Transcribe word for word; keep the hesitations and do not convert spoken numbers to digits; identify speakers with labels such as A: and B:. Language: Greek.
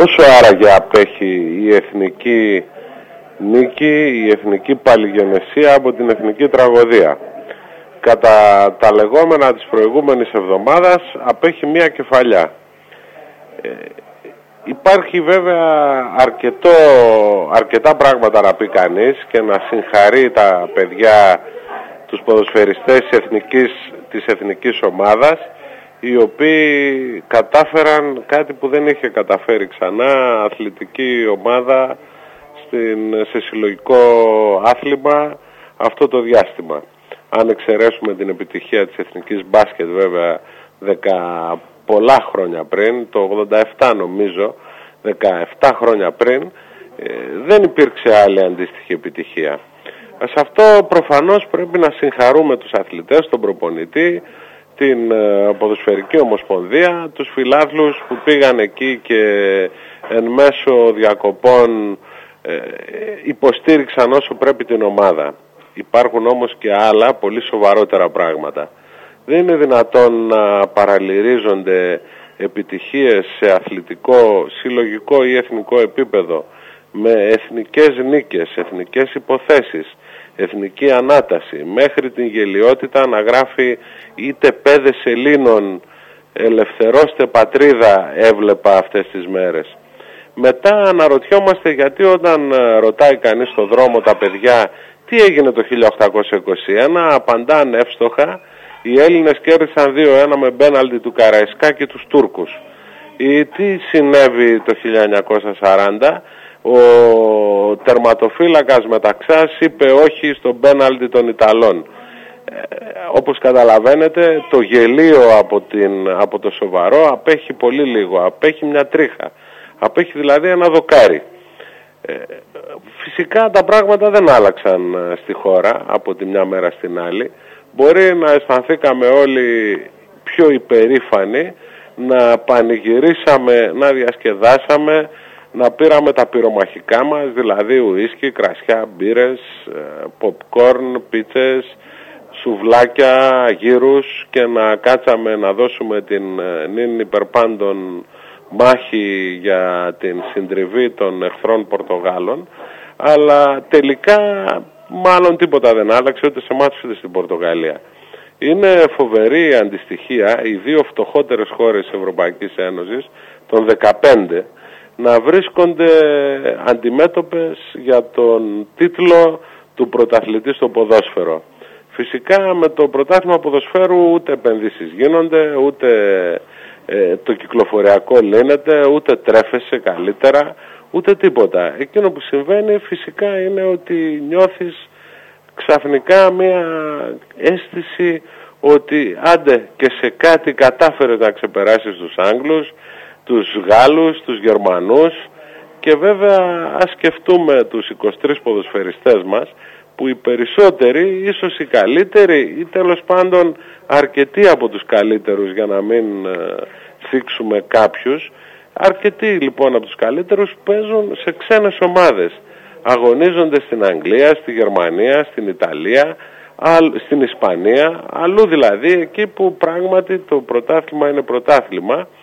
A: Πόσο άραγε απέχει η εθνική νίκη, η εθνική παλιγενεσία από την εθνική τραγωδία? Κατά τα λεγόμενα της προηγούμενης εβδομάδας απέχει μία κεφαλιά. Ε, υπάρχει βέβαια αρκετό, αρκετά πράγματα να πει κανείς και να συγχαρεί τα παιδιά, τους ποδοσφαιριστές της εθνικής, της εθνικής ομάδας, οι οποίοι κατάφεραν κάτι που δεν είχε καταφέρει ξανά αθλητική ομάδα στην, σε συλλογικό άθλημα αυτό το διάστημα. Αν εξαιρέσουμε την επιτυχία της εθνικής μπάσκετ βέβαια δεκα πολλά χρόνια πριν, το ογδόντα επτά νομίζω, δεκαεπτά χρόνια πριν, ε, δεν υπήρξε άλλη αντίστοιχη επιτυχία. Σε αυτό προφανώς πρέπει να συγχαρούμε τους αθλητές, τον προπονητή, την ε, ποδοσφαιρική ομοσπονδία, τους φιλάθλους που πήγαν εκεί και εν μέσω διακοπών ε, υποστήριξαν όσο πρέπει την ομάδα. Υπάρχουν όμως και άλλα πολύ σοβαρότερα πράγματα. Δεν είναι δυνατόν να παραλυρίζονται επιτυχίες σε αθλητικό, συλλογικό ή εθνικό επίπεδο με εθνικές νίκες, εθνικές υποθέσεις, εθνική ανάταση, μέχρι την γελιότητα να γράφει είτε πέδες Ελλήνων ελευθερώστε πατρίδα έβλεπα αυτές τις μέρες. Μετά αναρωτιόμαστε γιατί όταν ρωτάει κανείς στον δρόμο τα παιδιά τι έγινε το χίλια οκτακόσια είκοσι ένα, απαντάνε εύστοχα οι Έλληνες κέρδισαν δύο ένα με μπέναλτι του Καραϊσκάκη τους Τούρκους. Ή τι συνέβη το χίλια εννιακόσια σαράντα, ο τερματοφύλακας Μεταξάς είπε όχι στο μπέναλτι των Ιταλών. Ε, όπως καταλαβαίνετε το γελίο από, την, από το σοβαρό απέχει πολύ λίγο, απέχει μια τρίχα, απέχει δηλαδή ένα δοκάρι. Ε, φυσικά τα πράγματα δεν άλλαξαν στη χώρα από τη μια μέρα στην άλλη. Μπορεί να αισθανθήκαμε όλοι πιο υπερήφανοι, να πανηγυρίσαμε, να διασκεδάσαμε, να πήραμε τα πυρομαχικά μας, δηλαδή ουίσκι, κρασιά, μπύρες, popcorn, πίτσες, σουβλάκια, γύρους και να κάτσαμε να δώσουμε την νυν υπερπάντων μάχη για την συντριβή των εχθρών Πορτογάλων, αλλά τελικά μάλλον τίποτα δεν άλλαξε ούτε σε εμάς ούτε στην Πορτογαλία. Είναι φοβερή η αντιστοιχία οι δύο φτωχότερες χώρες της Ευρωπαϊκής Ένωσης, των δεκαπέντε, να βρίσκονται αντιμέτωπες για τον τίτλο του πρωταθλητή στο ποδόσφαιρο. Φυσικά με το πρωτάθλημα ποδοσφαίρου ούτε επενδύσεις γίνονται, ούτε ε, το κυκλοφοριακό λύνεται, ούτε τρέφεσαι καλύτερα, ούτε τίποτα. Εκείνο που συμβαίνει φυσικά είναι ότι νιώθεις ξαφνικά μια αίσθηση ότι άντε και σε κάτι κατάφερε να ξεπεράσεις τους Άγγλους, τους Γάλλους, τους Γερμανούς και βέβαια ας σκεφτούμε τους είκοσι τρεις ποδοσφαιριστές μας που οι περισσότεροι, ίσως οι καλύτεροι ή τέλος πάντων αρκετοί από τους καλύτερους για να μην ε, θίξουμε κάποιους, αρκετοί λοιπόν από τους καλύτερους παίζουν σε ξένες ομάδες. Αγωνίζονται στην Αγγλία, στη Γερμανία, στην Ιταλία, στην Ισπανία, αλλού δηλαδή εκεί που πράγματι το πρωτάθλημα είναι πρωτάθλημα